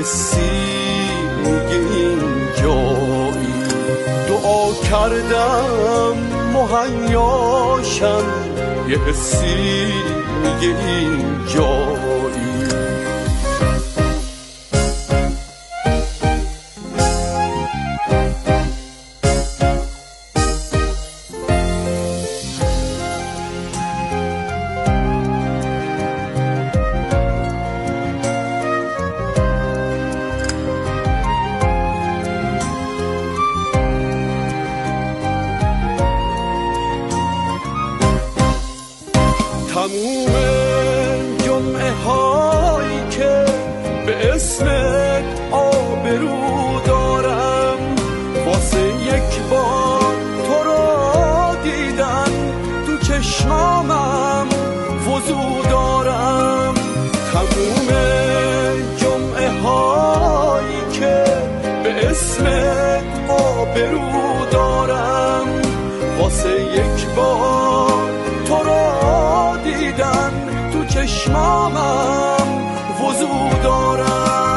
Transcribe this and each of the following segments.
حسی میگه این جایی، دعا کردم مهیاشم، یه حسی میگه این جایی. تموم جمعه هایی که به اسمت آبرو دارم، واسه یک بار تو رو دیدن تو چشمامم وضو دارم. تموم جمعه هایی که به اسمت آبرو دارم، واسه یک بار تو رو دیدن تو چشمامم وضو دارم.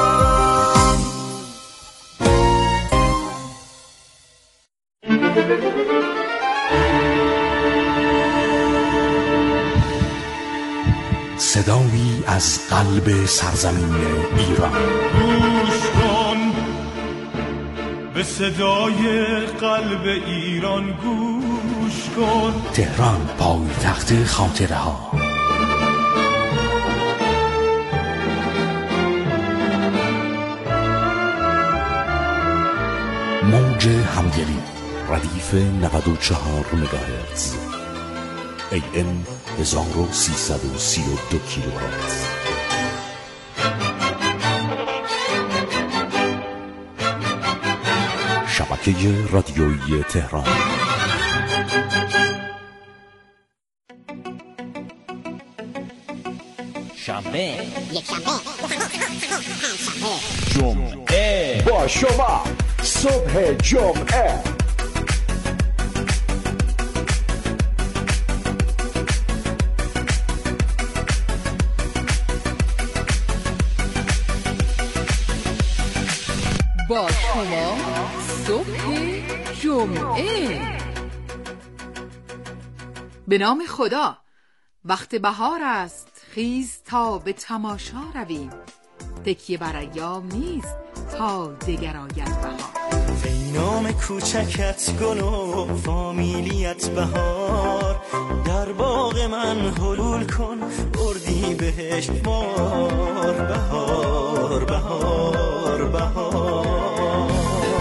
صدایی از قلب سرزمین ایران. گوش کن به صدای قلب ایران، گوش کن. تهران، پایتخت خاطره ها. موج همدلی، ردیف 94 مگاهرتز، AM 1332 کیلوهرتز. شبکه رادیویی تهران. شنبه، یک شنبه، جمعه با شما، صبح جمعه. با شما صبح جمعه. به نام خدا. وقت بهار است، خیز تا به تماشا رویم. تکیه بر ایام نیست تا دگر آید بهار. ای نام کوچکت گل و فامیلیت بهار، در باغ من حلول کن اردی بهش بار. بهار بهار بهار،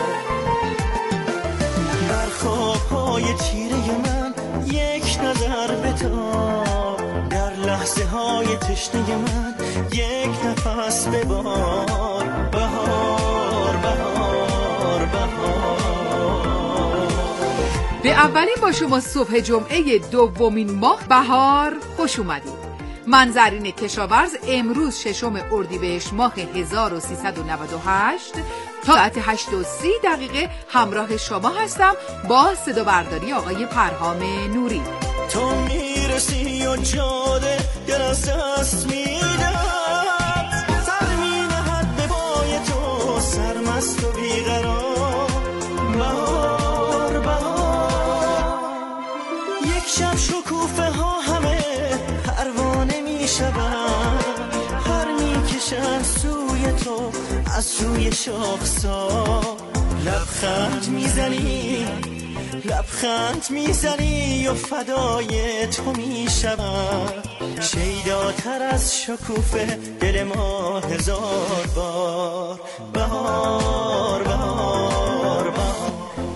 در خوابهای تیره من یک نظر بتاب، در لحظه های تشنه من یک نفس ببار. بهار بهار بهار. به اولین با شما صبح جمعه دومین ماه بهار خوش اومدید. من زرین کشاورز امروز 6 اردیبهشت ماه 1398 تا ساعت 8:30 همراه شما هستم با صدا برداری آقای پرهام نوری. تو میرسی و جاده دل از دست میدم، سر مینهد به پای تو سرمست و بیقرار. بهار بهار، یک شب شکوفه ها همه پروانه میشوند، هر میکشن سوی تو از روی شاخسار. لبخند میزنی لبخند میزنی و فدای تو میشوم، شیداتر از شکوفه دل ما هزار بار. بهار بهار بهار.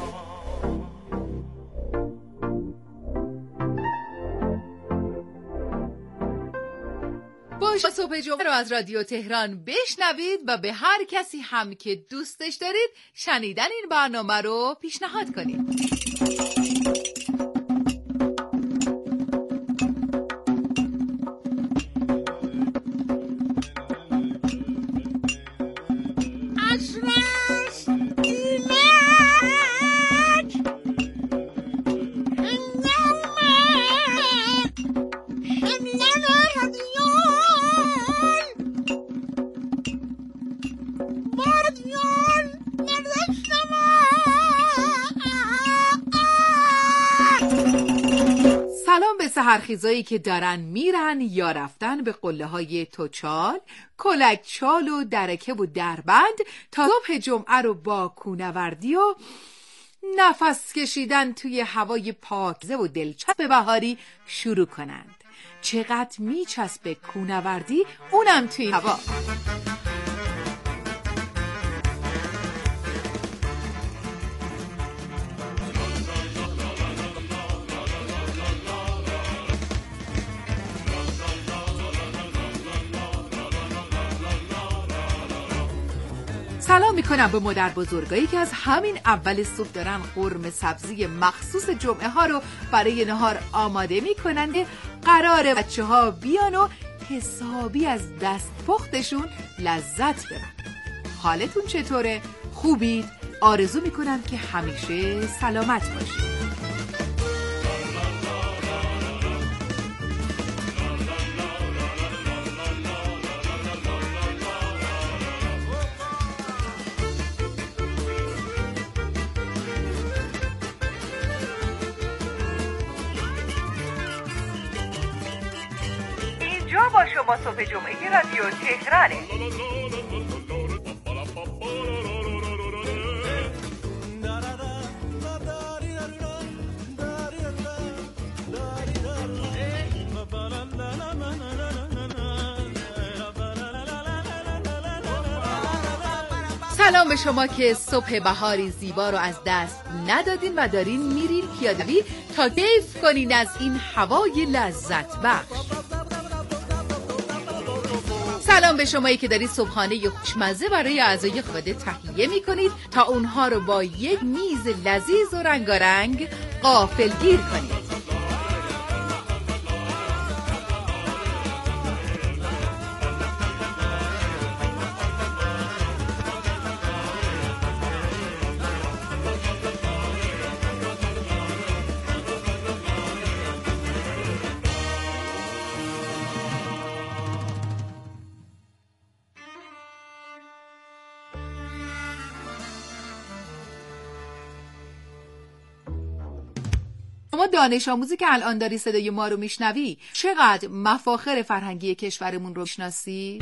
باش صبح جمعه رو از رادیو تهران بشنوید و به هر کسی هم که دوستش دارید شنیدن این برنامه رو پیشنهاد کنید. سلام به سحرخیزایی که دارن میرن یا رفتن به قله های توچال، کلکچال و درکه و دربند تا صبح جمعه رو با کوهنوردی و نفس کشیدن توی هوای پاکیزه و دلچسب بهاری شروع کنند. چقدر میچسبه کوهنوردی، اونم توی هوا. سلام میکنم به مادر بزرگایی که از همین اول صبح دارن قرمه سبزی مخصوص جمعه ها رو برای نهار آماده میکنن. قراره بچه ها بیان و حسابی از دست پختشون لذت ببرن. حالتون چطوره؟ خوبید؟ آرزو میکنم که همیشه سلامت باشید. با شما صبح جمعه رادیو تهرانه. سلام به شما که صبح بهاری زیبا رو از دست ندادین و دارین میرین پیاده‌روی تا کیف کنین از این هوای لذت بخش. سلام به شمایی که دارید صبحانه خوشمزه برای اعضای خانواده تهیه میکنید تا اونها رو با یک میز لذیذ و رنگارنگ غافلگیر کنید. شما دانش آموزی که الان داری صدای ما رو میشنوی، چقدر مفاخر فرهنگی کشورمون رو میشناسی؟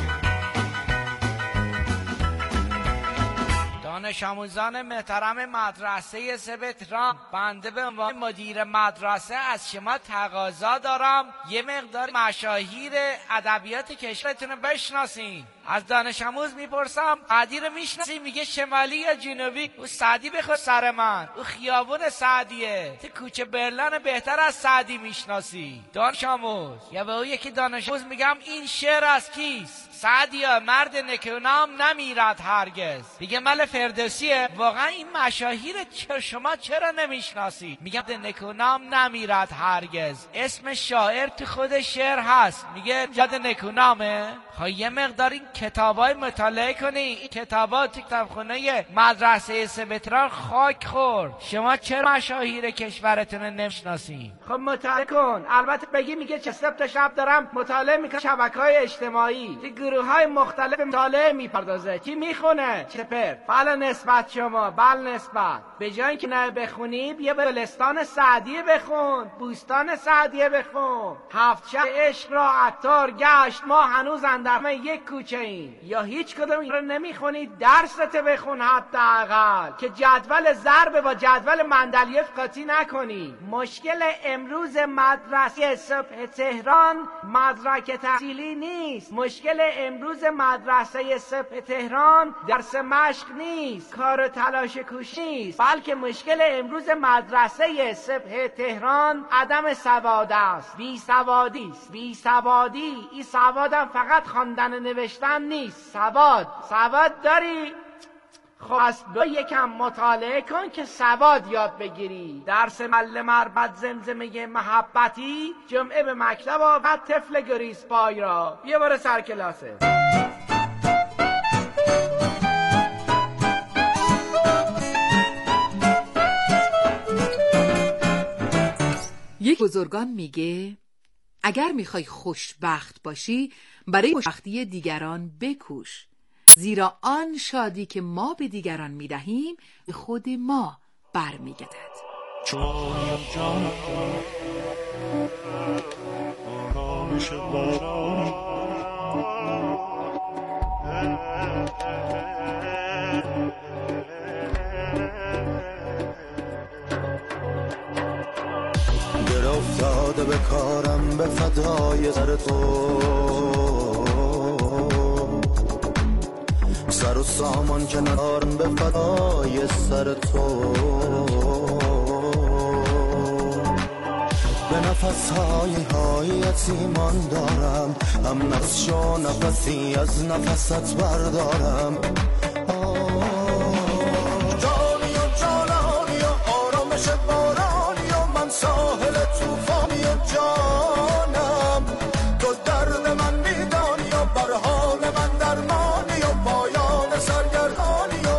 دانش آموزان محترم مدرسه سبتران، بنده به عنوان مدیر مدرسه از شما تقاضا دارم یه مقدار مشاهیر ادبیات کشورتون رو بشناسین. از دانش آموز میپرسم سعدی رو میشناسی؟ میگه شمالی یا جنوبی؟ او سعدی بخور سر من، او خیابون سعدیه، تو کوچه برلن بهتر از سعدی میشناسی. دانش آموز یا به او یکی دانش آموز میگم این شعر از کیست؟ سعدیا مرد نکونام نمیرد هرگز. میگه مال فردوسیه. واقعا این مشاهیر شما چرا نمیشناسی؟ میگم نکونام نمیرد هرگز، اسم شاعر تو خود شعر هست. میگه یاد نکونامه. خب یه مقدار این کتابای مطالعه کنی. این کتابا تو کتابخونه مدرسه سبتران خاک خورد. شما چرا مشاهیر کشورتون نمیشناسی؟ خب مطالعه کن. البته بگی میگه چه صبح تا شب دارم مطالعه میکنم شبکه‌های اجتماعی، گروه‌های مختلف مطالعه میپردازه. کی میخونه؟ چپر. بله نسبت شما، بله نسبت. به جای اینکه نه بخونی بیا به گلستان سعدیه بخون، بوستان سعدیه بخون. هفت شب عشق را عطار گشت، ما هنوز اندر یک کوچه ایم. یا هیچ کدوم این رو نمیخونی درست بخون حداقل که جدول ضرب با جدول مندلیف قاطی نکنی. مشکل امروز مدرسه صبح تهران مدرک تحصیلی نیست. مشکل امروز مدرسه صبح تهران درس مشق نیست، کار و تلاش کوشش نیست، بلکه مشکل امروز مدرسه صبح تهران عدم سواد است، بی سوادی است. بی سوادی، این سوادم فقط خواندن و نوشتن نیست. سواد داری؟ خب از یکم مطالعه کن که سواد یاد بگیری. درس معلم اربد زمزمه محبتی، جمعه به مکتب آمد طفل گریز پای را. بیا باره سر کلاسه. یک بزرگان میگه اگر میخوای خوشبخت باشی برای خوشبختی دیگران بکوش. زیرا آن شادی که ما به دیگران می‌دهیم به خود ما برمیگردد. جان آرامش بارانی دل افتاده به کارم به فدای سر تو، سر و سامان که ندارم به فدای سر تو، به نفس‌های یتیمان دارم، هم نفس شو نفسی از نفست بردارم. جانی و جانانی و آرامش بارانی و من ساحل توفانی و جانم، تو درد من میدانی و بر حال من درمانی و پایان سرگردانی و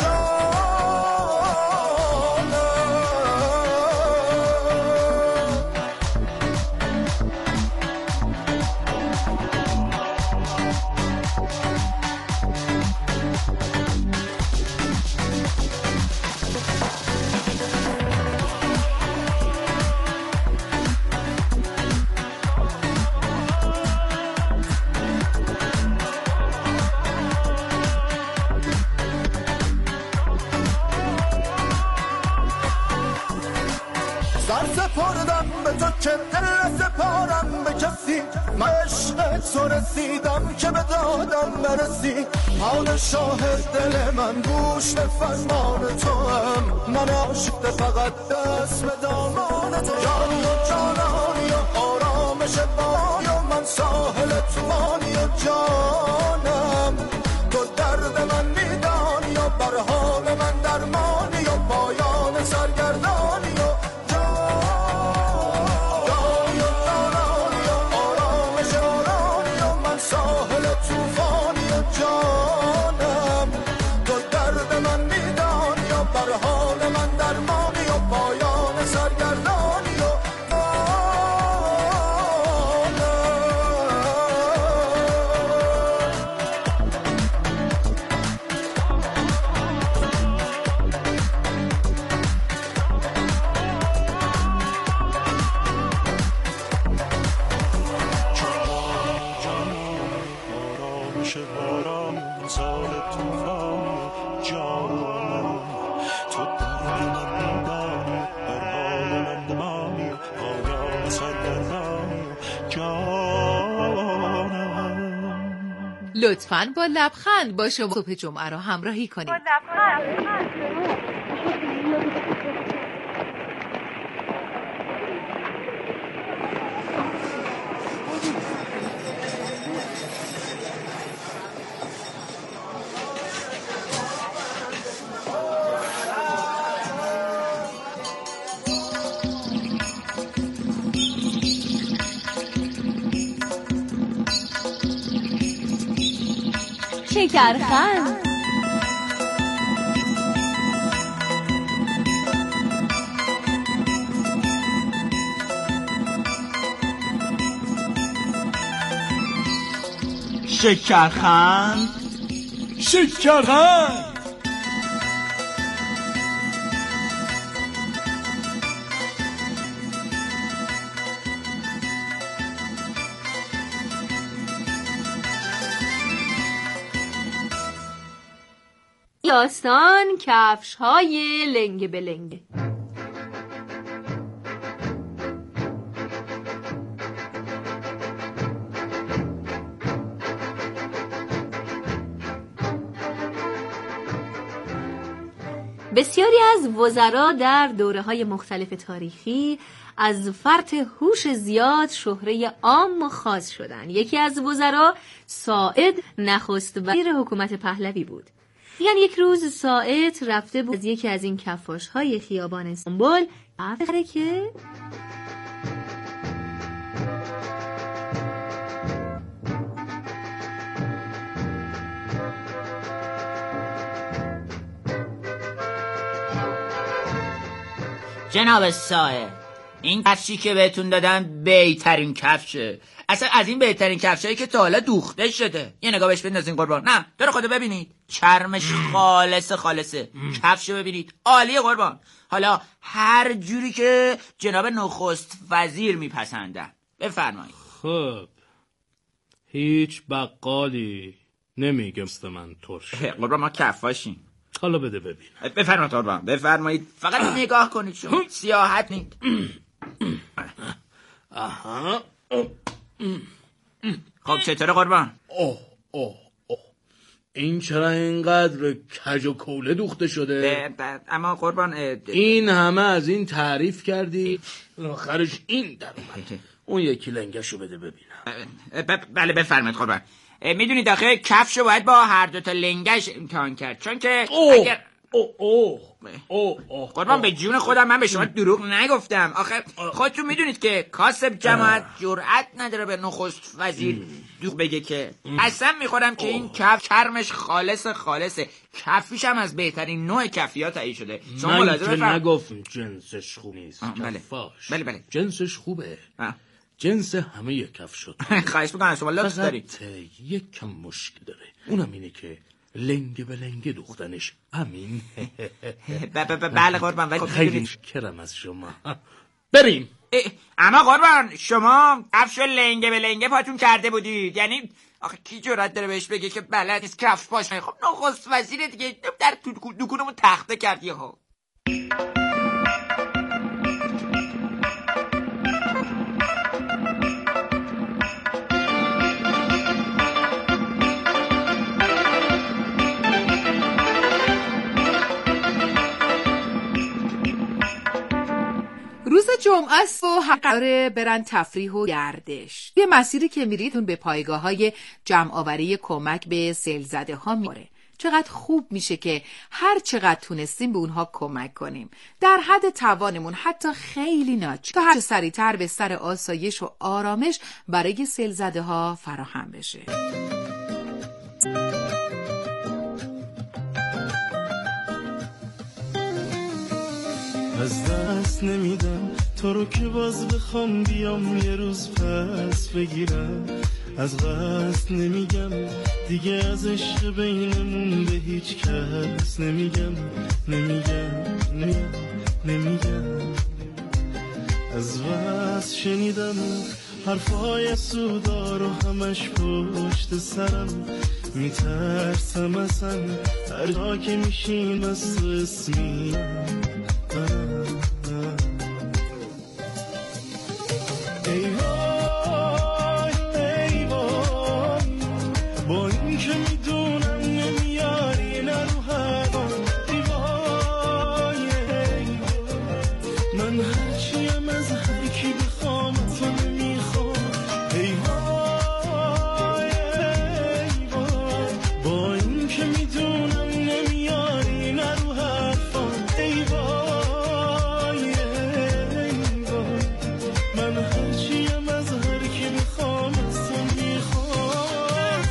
سپردم به تو که دل سپارم به کسی، من عشق تو رسیدم که به دادم برسی، حال شاهد دل من گوش به فرمان تو هم، من عاشق فقط دست به دامان تو. جانی و جانانی و آرامش بانی و من ساحل توفانی و جانم، تو درد من میدانی و بر حال من درمانی و پایان سرگردانی و ساحل توفانی و جانم، تو درد من میدانی و بر حال من درمانی و پایان سرگردانی و لطفاً با لبخند با شما صبح جمعه را همراهی کنید. شکرخند شکرخند شکرخند داستان کفش های لنگه به لنگه. بسیاری از وزرا در دوره‌های مختلف تاریخی از فرط هوش زیاد شهره عام و خاص شدند. یکی از وزرا ساعد نخست وزیر حکومت پهلوی بود. یعنی یک روز ساعد رفته بود از یکی از این کفاش‌های خیابان استانبول افره که جناب ساعد، این کفشی که بهتون دادم بهترین کفشه. اصلا از این بهترین کفشایی که تا حالا دوخته شده. یه نگاه بهش بندازین قربان. نه داره خدا ببینید چرمش خالصه. کفشو ببینید عالیه قربان. حالا هر جوری که جناب نخست وزیر میپسندن بفرمایید. خب هیچ بقالی نمیگم است من ترش قربان ما کفاشیم. حالا بده ببین. بفرمایید قربان بفرمایید. فقط نگاه کنید شما سیاحت نید. آها. خب چطوره قربان؟ اوه این چرا اینقدر کج و کوله دوخته شده؟ اما قربان این همه از این تعریف کردی آخرش این در اومد. اون یکی لنگشو بده ببینم. بله بفرمایید قربان. میدونید آخه کفشو باید با هر دوتا لنگش امتحان کرد چون که اگر قربان به جون خودم من به شما دروغ نگفتم. آخه خودتون میدونید که کاسب جماعت جرأت نداره به نخست وزیر دروغ بگه که اصلا میخورم که این کف چرمش خالصه. کفیش هم از بهترین نوع کفیات تهیه شده. من که نگفتم جنسش خوب نیست. بله جنسش خوبه. جنس همه کف شد. خواهش میکنم شما لطف دارید. فقط یک کم مشکل داره. اونم اینه که لنگه به لنگه دوختنش. امین. بله قربان ولی خیلی شکرم از شما. بریم. اما قربان شما کفش لنگه به لنگه پاتون کرده بودید. یعنی آخه کی جرأت داره بهش بگه که بلد نیست کفش پاشه؟ خب نخست وزیر دیگه در دکونمون تخته کردی ها. روز جمعه است و قراره برن تفریح و گردش. یه مسیری که میریدون به پایگاه‌های جمع‌آوری کمک به سیل‌زده ها میره. چقدر خوب میشه که هر چقدر تونستیم به اونها کمک کنیم. در حد توانمون حتی خیلی تا هر سریعتر به سر آسایش و آرامش برای سیل‌زده ها فراهم بشه. از دست نمیدم تو رو که باز بخوام بیام یه روز پس بگیرم. از قصد نمیگم دیگه از عشق بینمون به هیچ کس نمیگم. از وصل شنیدم حرفای سودا رو همش پشت سرم. میترسم اصلا هر جا که میشیم از تو اسمیم. ای وای با این که میدونم نمیاری نرو هوا. ای وای من هرچیم از هر کی بخوام تو نمیخوام. ای وای با این که میدونم نمیاری نرو حرفا. ای وای من هرچیم از هر کی بخوام از تو میخوام.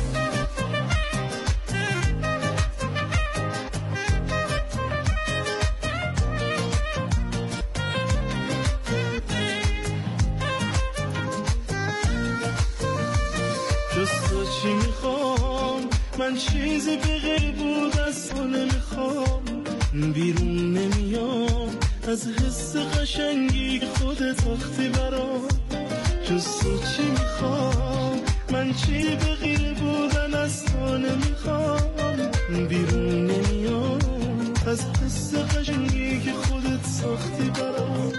جز تو چی میخوام من چیزی به غیر بود از تو نمیخوام. بیرون نمیام از حس قشنگی خودت وقتی برام. جز تو چی میخوام من چی به غیر بودن از تو نمیخوام. بیرون نمیام از حس قشنگی که خودت ساختی برام.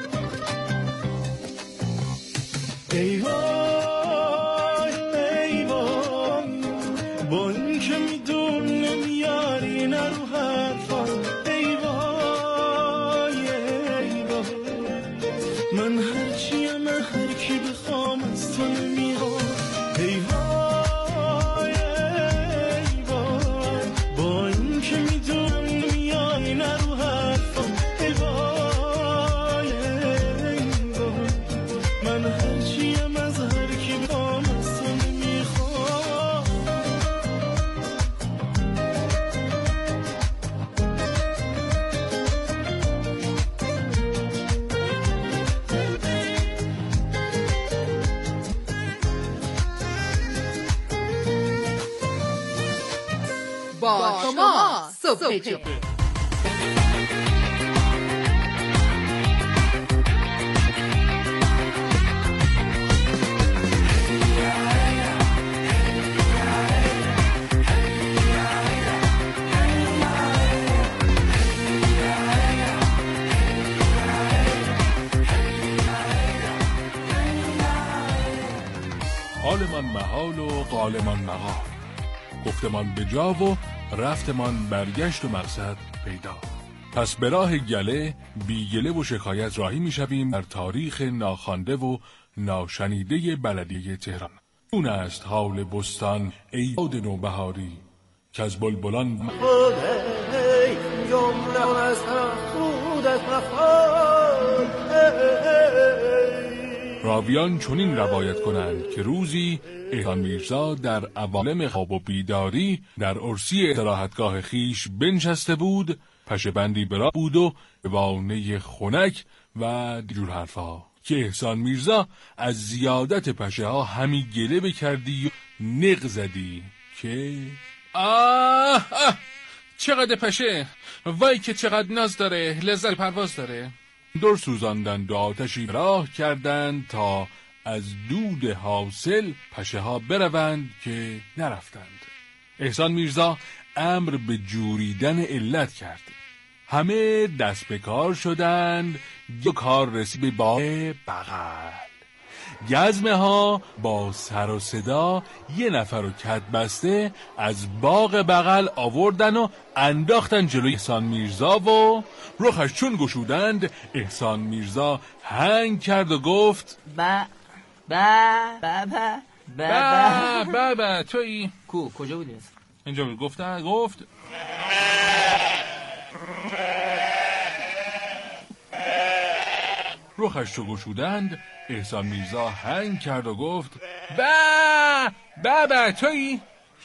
ای وای با این که میدون نمیاری نرو حرفا. ای وای من هرچیم هر کی بخوام از تو نمیخوام. ای وای با این شما صبح جمعه. حالمان محال و قالمان مقال، گفتمان به جا و رفتمان برگشت و مقصد پیدا. پس به راه گله بی گله و شکایت راهی می شویم در تاریخ ناخوانده و ناشنیده بلدیه تهران. اون است حال بستان ای باد نوبهاری که از بلبلان راویان چنین روایت کنند که روزی احسان میرزا در عوالم خواب و بیداری در عرسی استراحتگاه خیش بنشسته بود، پشه بندی برا بود و وانه خنک و جور حرفا که احسان میرزا از زیادت پشه ها همی گله بکردی و نق زدی که چقدر پشه، وای که چقدر ناز داره، لذت پرواز داره. دور سوزاندند و آتشی راه کردند تا از دود حاصل پشه ها بروند که نرفتند. احسان میرزا امر به جوریدن علت کرد. همه دست به کار شدند و کار رسید به باغ بغل. گزمه ها با سر و صدا یه نفر و کت بسته از باغ بغل آوردن و انداختن جلوی احسان میرزا و رخش چون گشودند احسان میرزا هنگ کرد و گفت بابا تویی کجا بودی؟ اینجا بود. گفت رخش چو گشودند احسان میرزا هنگ کرد و گفت بابا تویی؟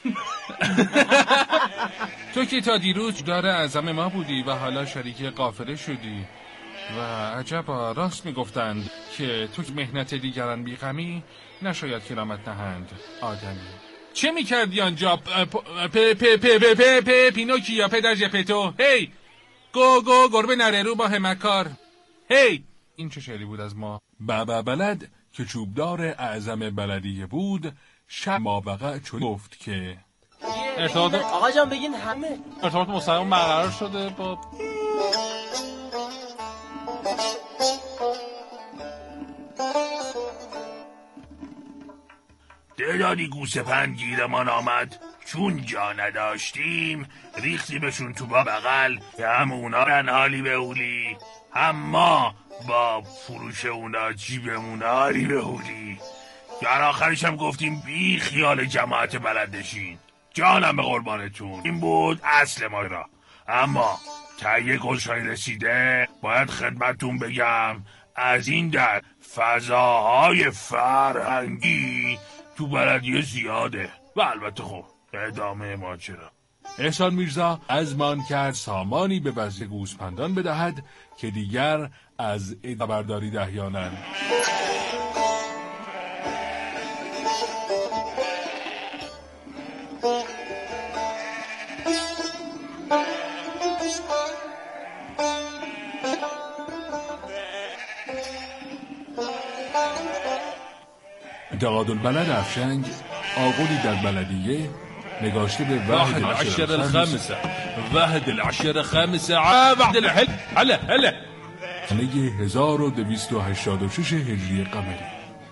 تو که تا دیروز دار اعظم ما بودی و حالا شریک قافله شدی و عجبا راست میگفتند که تو مهنت دیگران بیغمی نشاید کرامت نهند آدمی. چه میکردی آنجا پینوکیا پدر جپتو؟ هی گربه نره رو با همکار. هی این چه شعری بود از ما؟ بابا بلد که چوبدار اعظم بلدیه بود شب مابقع چون گفت که آقا جان بگین همه ارتباط مستقیم برقرار شده با تعدادی گوسفند گیرمان آمد، چون جا نداشتیم ریختیمشون تو با بغل که هم اونا رن حالی به اولی، هم ما با فروش اونا جیبمون حالی به اولی. در آخرش هم گفتیم بی خیال جماعت بلدشین، جانم به قربانتون. این بود اصل ما را. اما تا یه گلشایی رسیده باید خدمتتون بگم از این در فضاهای فرهنگی تو بلدیه زیاده و البته خب ادامه ماجرا. احسان میرزا ازمان کرد سامانی به وزیر گوسپندان بدهد که دیگر از خبرداری دهیانند. اعتقادالبلد افشنگ آقلی در بلدیه نگاشته به وحد العشر الخامسه وحد الحل هلا سنه 1286 هجری قمری.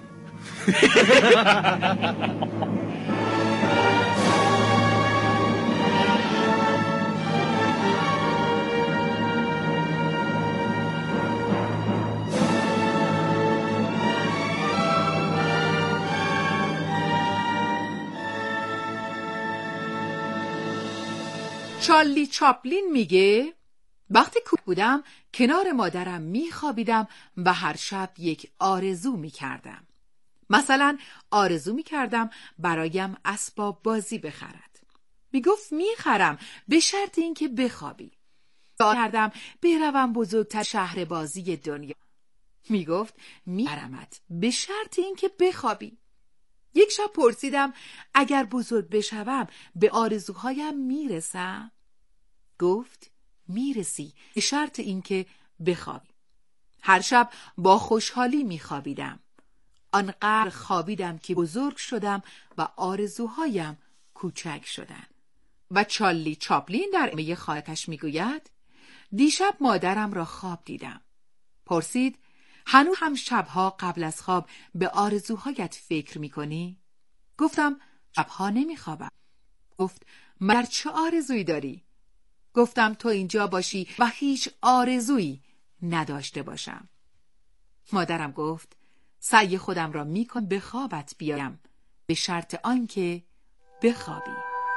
چارلی چاپلین میگه وقتی کوچک بودم کنار مادرم میخوابیدم و هر شب یک آرزو میکردم. مثلا آرزو میکردم برایم اسباب بازی بخرد. میگفت میخرم به شرط اینکه بخوابی. کردم بروم بزرگتر شهر بازی دنیا. میگفت میخرمت به شرط اینکه بخوابی. یک شب پرسیدم اگر بزرگ بشوم به آرزوهایم میرسم؟ گفت میرسی، به شرط اینکه بخوابی. هر شب با خوشحالی میخوابیدم. آنقدر خوابیدم که بزرگ شدم و آرزوهایم کوچک شدن. و چارلی چاپلین در ادامه خاطرش میگوید دیشب مادرم را خواب دیدم. پرسید هنوز هم شبها قبل از خواب به آرزوهایت فکر میکنی؟ گفتم شبها نمیخوابم. گفت مگر چه آرزویی داری؟ گفتم تو اینجا باشی و هیچ آرزویی نداشته باشم. مادرم گفت سعی خودم را میکن به خوابت بیایم، به شرط آنکه بخوابی.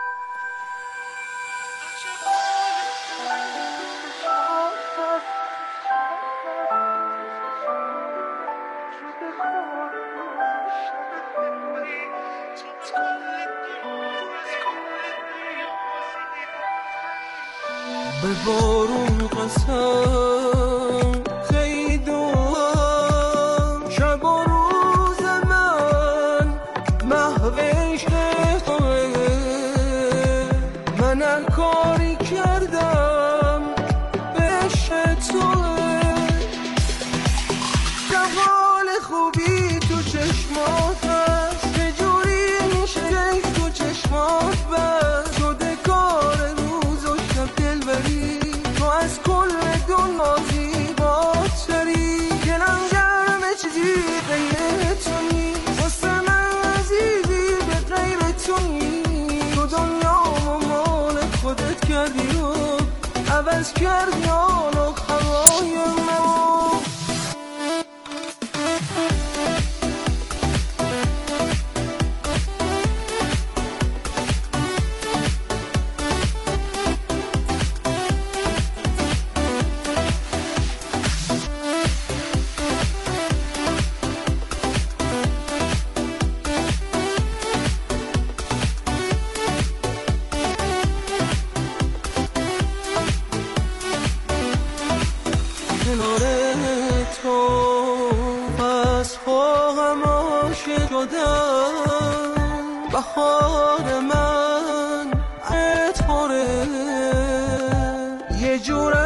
به بارون قسم خیلی دوام شب و روز من محو عشق توه. من هر کاری کردم به عشق توه. جوال خوبی تو چشمات هست، به جوری میشه تو چشمات بست. شده کار روز و شب دلبری، تو از کل دنیا زیباتری. دلم گرمه چیزی غیر تو نیست، واسه من عزیزی به غیر تو نیست. تو دنیا و مال خودت کردی و عوض کردی آن و هوای من. کنار تو پس خواهم عاشق شدم. بهار من عطاره یه جور